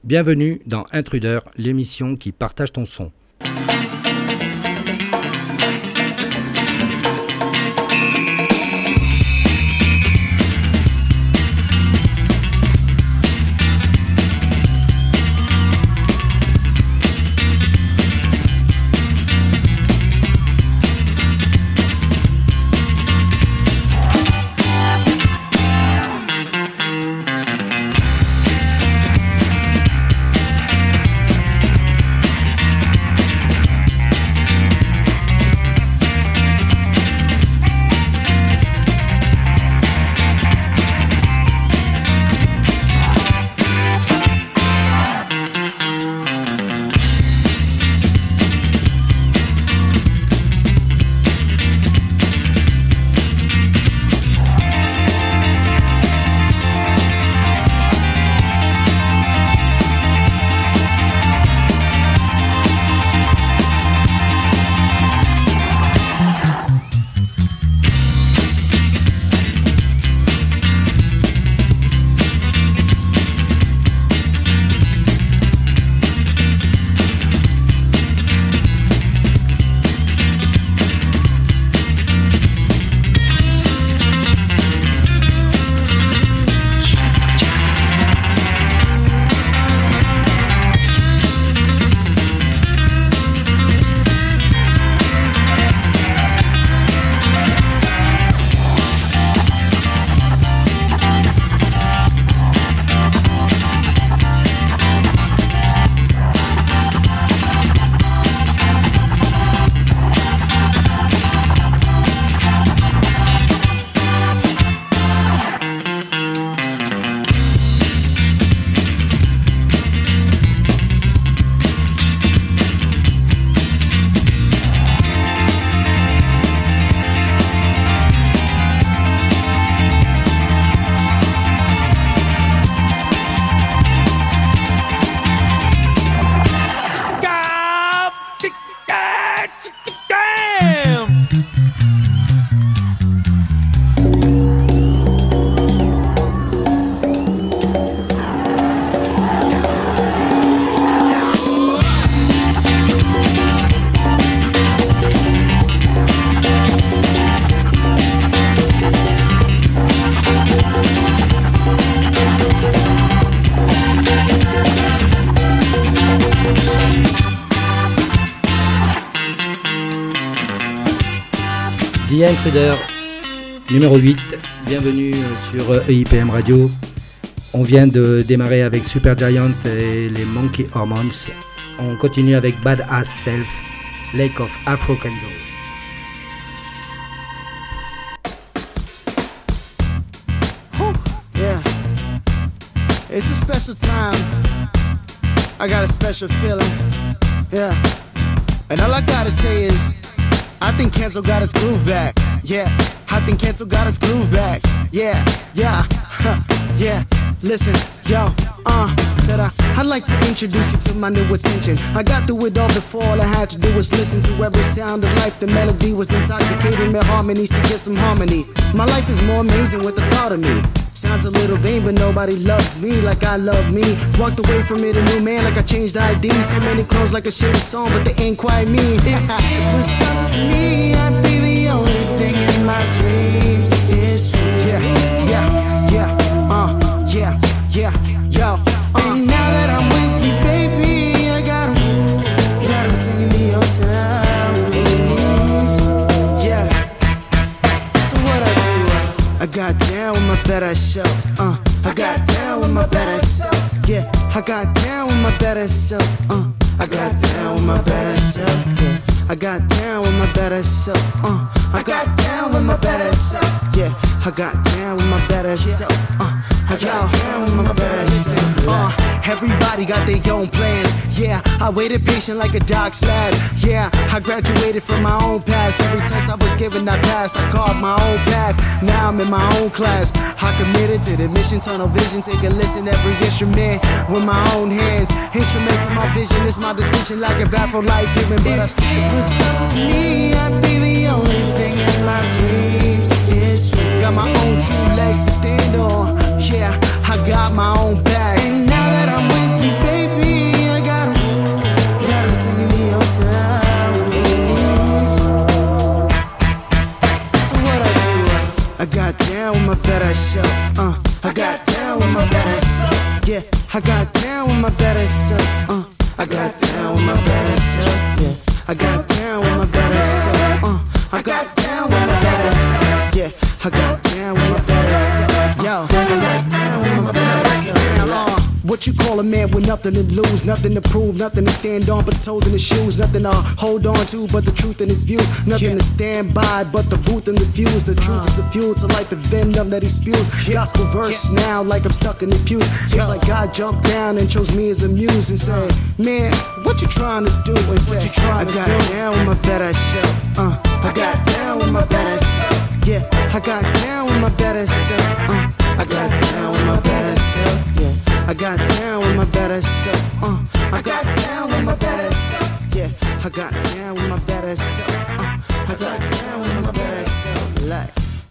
Bienvenue dans Intruder, l'émission qui partage ton son. The Intruder, numéro 8, bienvenue sur EIPM Radio. On vient de démarrer avec Supergiant et les Monkey Hormones. On continue avec Badass Self, Lake of Afro Kenzo. Yeah, it's a special time. I got a special feeling. Yeah, and all I gotta say is I think Kenzo got its groove back. Yeah, I think Kenzo got its groove back. Yeah, yeah, yeah. Listen, yo, said I'd like to introduce you to my new ascension. I got through it all before, all I had to do was listen to every sound of life. The melody was intoxicating, the harmonies to get some harmony. My life is more amazing with the thought of me. Sounds a little vain, but nobody loves me like I love me. Walked away from it a new man like I changed ID. So many clones like a shitty song, but they ain't quite me. If it was up to me, I'd be the only thing in my dreams. It's true. Yeah, yeah, yeah, yeah, yeah, yo. And now that I'm with you, baby, I got 'em singing me your time. Yeah. So what I do? I got down with my better self. I got down with my better self. Yeah, I got down with my better self. I got down with my better self. Yeah, I got down with my better self. I got down with my better self. Yeah, I got down with my better self. I got down with my better self. Everybody got their own plans. Yeah, I waited patient like a dock slab. Yeah, I graduated from my own past. Every test I was given, I passed. I carved my own path. Now I'm in my own class. I committed to the mission, tunnel vision. Take a listen, every instrument with my own hands. Instrumental, my vision is my decision. Like a baffle light given, but if it was up to me, I'd be the only thing in my dreams. It's true. Got my own two legs to stand on. Yeah, I got my own back. And now that I'm with you, baby, down with my better self. I got down with my better self. Yeah, I got down with my better self. I got down with my better self. Yeah, I got down with my better self. I got down with my better self. Yeah, I got down with my better self. Yo, I got down with my better self. What you call a man with nothing to lose, nothing to prove, nothing to stand on but toes in his shoes, nothing to hold on to but the truth in his view, nothing to stand by but the booth and the fuse. The truth is the fuel to light the venom that he spews. Gospel verse now like I'm stuck in the pews. It's like God jumped down and chose me as a muse and said, man, what you trying to do? And say, I got down with my better self. I got down with my better self. Yeah, I got down with my better self. I got down with my better self. Yeah. I got down with my better self. I got down with my better self. Yeah, I got down with my better self. I got down with my better self. Like.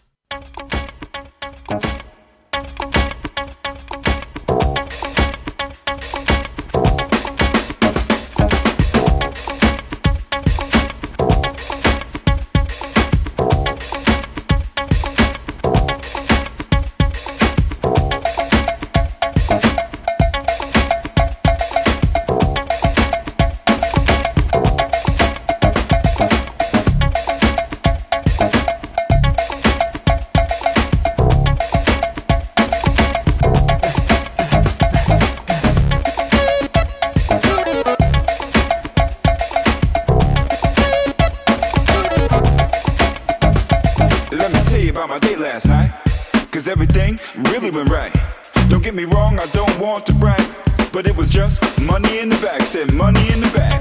Everything really went right. Don't get me wrong, I don't want to brag, but it was just money in the bag. Said money in the bag.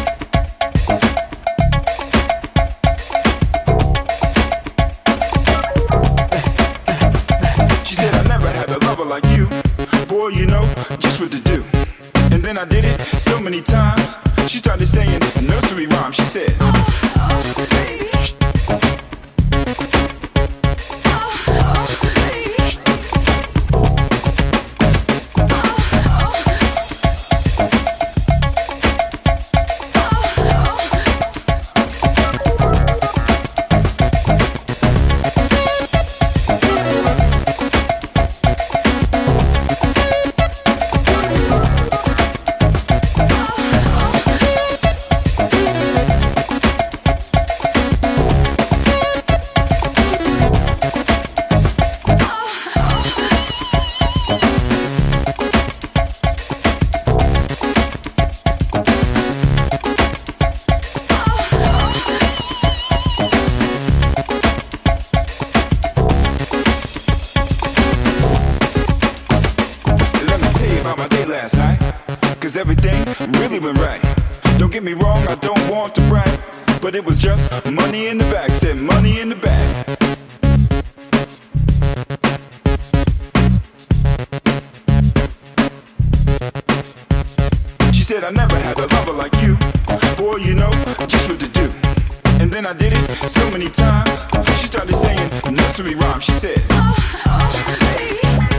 She said I never had a lover like you. Boy, you know just what to do. And then I did it so many times. She started saying nursery rhymes. She said, oh, baby. Everything really went right. Don't get me wrong, I don't want to brag, but it was just money in the bag. Said money in the bag. She said I never had a lover like you. Boy, you know just what to do. And then I did it so many times. She started saying nursery rhymes. She said, oh, baby.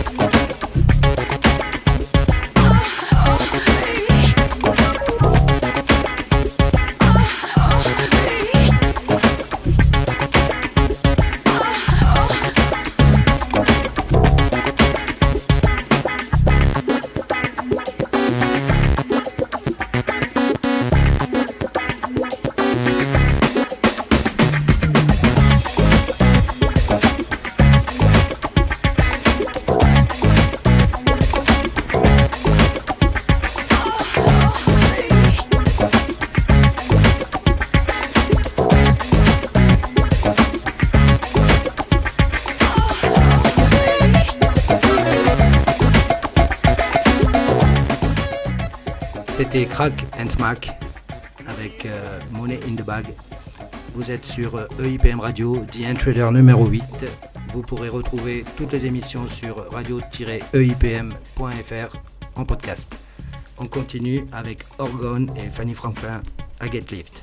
C'était Crack and Smack avec Money in the Bag. Vous êtes sur EIPM Radio, The Intruder numéro 8. Vous pourrez retrouver toutes les émissions sur radio-eipm.fr en podcast. On continue avec Orgone et Fanny Franklin à Get Lift.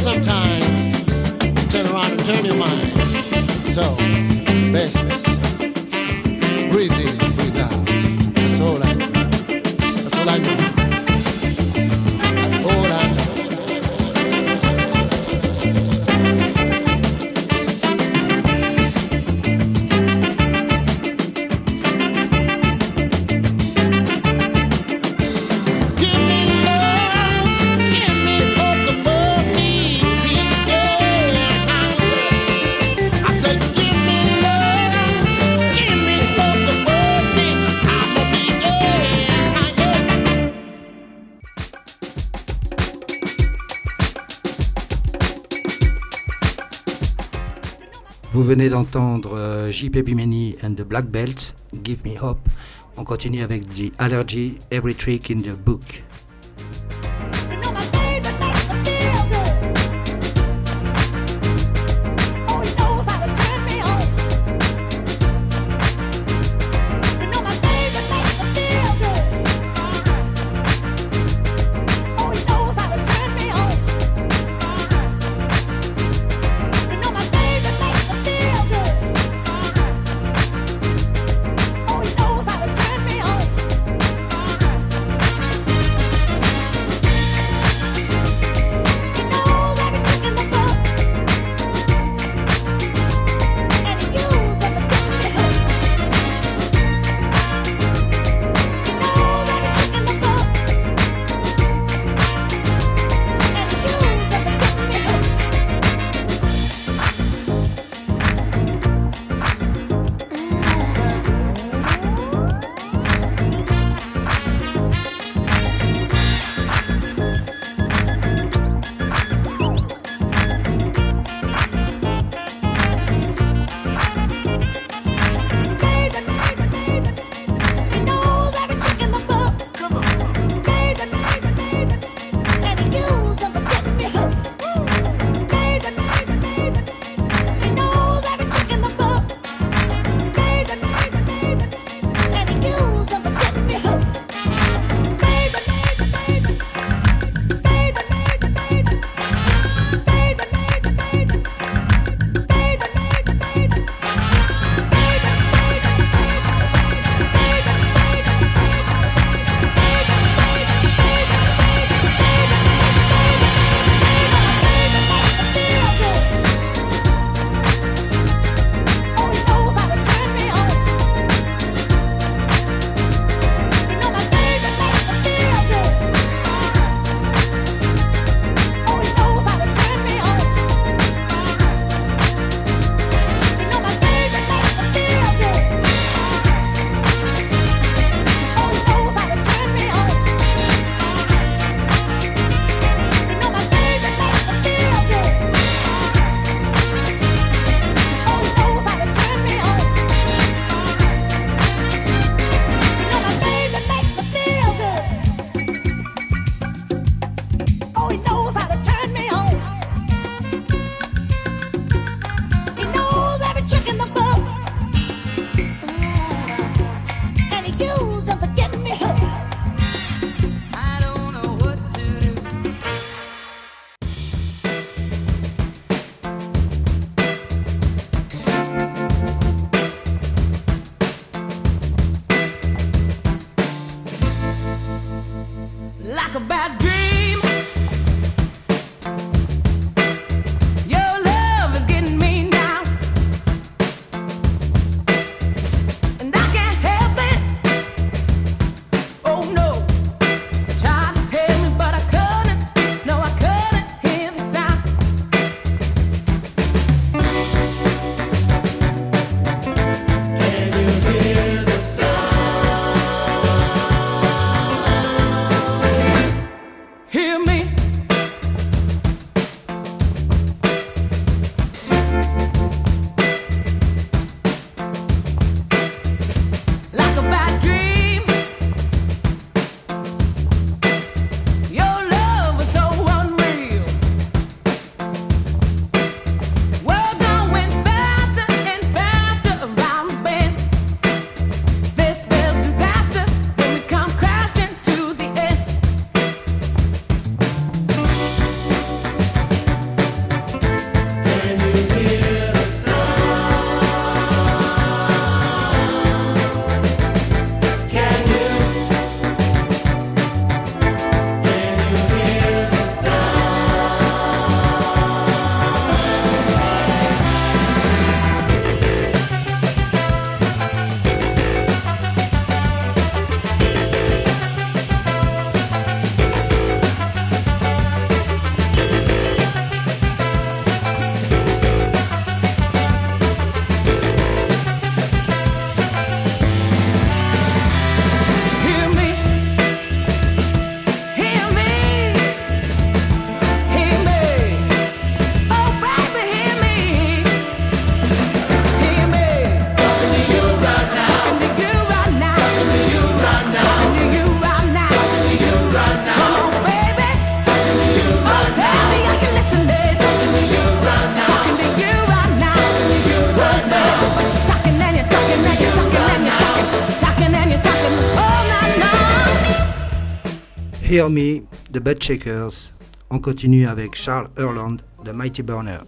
sometimes turn around and turn your mind. So, best breathe in, breathe out. That's all I know. That's all I know. That's all I know. Vous venez d'entendre J.P. Bimeni and the Black Belts, Give Me Hope. On continue avec The Allergy, Every Trick in the Book. Oh, he knows how to turn me on. Hear Me, The Butt Shakers. On continue avec Charles Earland, The Mighty Burner.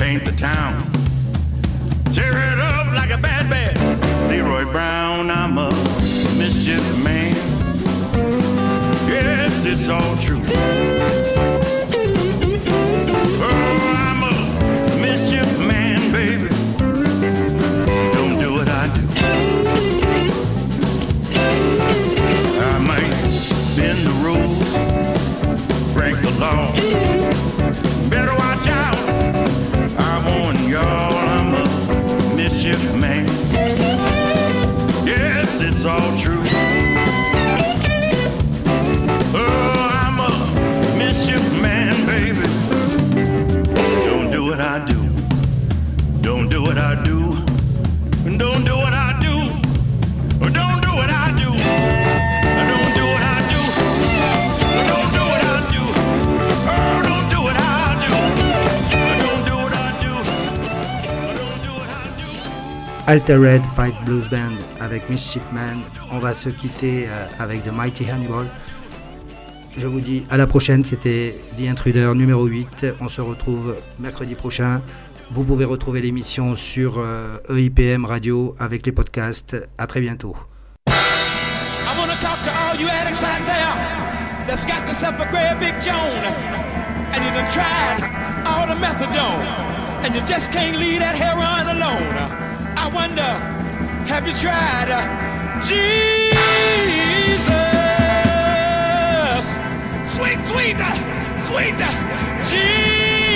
paint the town, tear it up like a bad bad. Leroy Brown, I'm a mischief man. Yes, it's all true. Oh, I'm a mischief man, baby. Don't do what I do. I might bend the rules, break the law. Better watch out. I warn y'all, I'm a mischief man. Yes, it's all true. Oh, I'm a mischief man, baby. Don't do what I do. Don't do what I do. Don't do what I do. Don't do what I do. Don't do what I do. Don't do what I do. Oh, don't do what I do. Don't do what I do. Don't do what I do. Altered Five Blues Band avec Mischief Man. On va se quitter avec The Mighty Hannibal. Je vous dis à la prochaine, c'était The Intruder numéro 8. On se retrouve mercredi prochain. Vous pouvez retrouver l'émission sur EIPM Radio avec les podcasts. À très bientôt. I want to talk to all you addicts out there that's got yourself a great big Joan and you done tried all the methadone and you just can't leave that heroin alone. I wonder, have you tried Jesus? Sweet, sweet, sweet Jesus.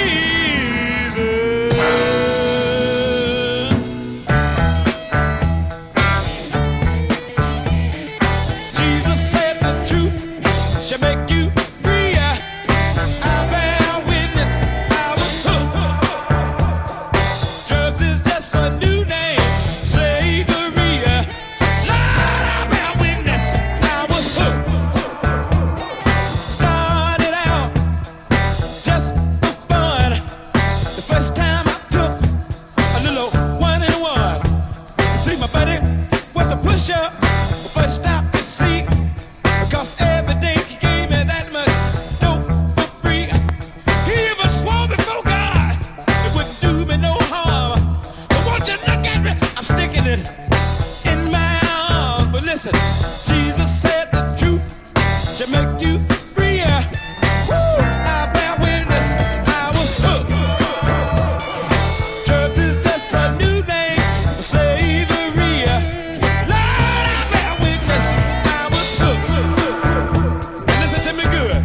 Jesus said the truth shall make you free. I bear witness, I was hooked. Drugs is just a new name, slavery. Lord, I bear witness, I was hooked. Started out just for fun. The first time I took a little 1 and 1. You see, my buddy was a push-up. The first stop to see, because every day he gave me that much dope for free. He even swore before God it wouldn't do me no harm. But won't you look at me? I'm sticking it in my arms. But listen, Jesus said the truth shall make you free. Woo! I bear witness, I was hooked. Drugs is just a new name for slavery. Lord, I bear witness, I was hooked. And listen to me good.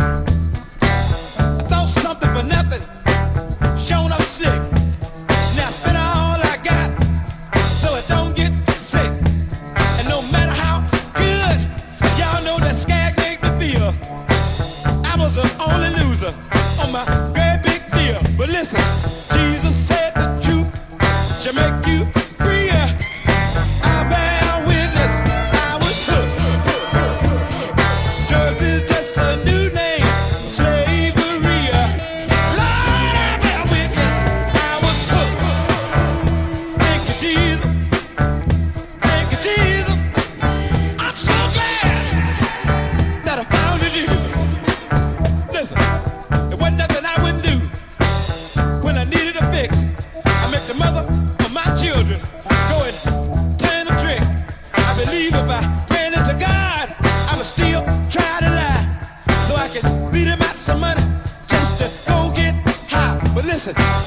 I thought something for nothing, shown up slick. Now I spend all I got so it don't get sick. And no matter how good, y'all know that skag make me feel, I was the only loser on my great big deal. But listen, Jesus said the truth shall make you free. I bear witness, I was hooked. Drugs is just a new name for slavery. Lord, I bear witness, I was hooked. Thank you, Jesus. Thank you, Jesus. I'm so glad that I found you, Jesus. Listen, it wasn't nothing I wouldn't do when I needed a fix. I make the mother of my children go and turn the trick. I believe if I ran into God, I would still try to lie so I could beat him out some money just to go get high. But listen,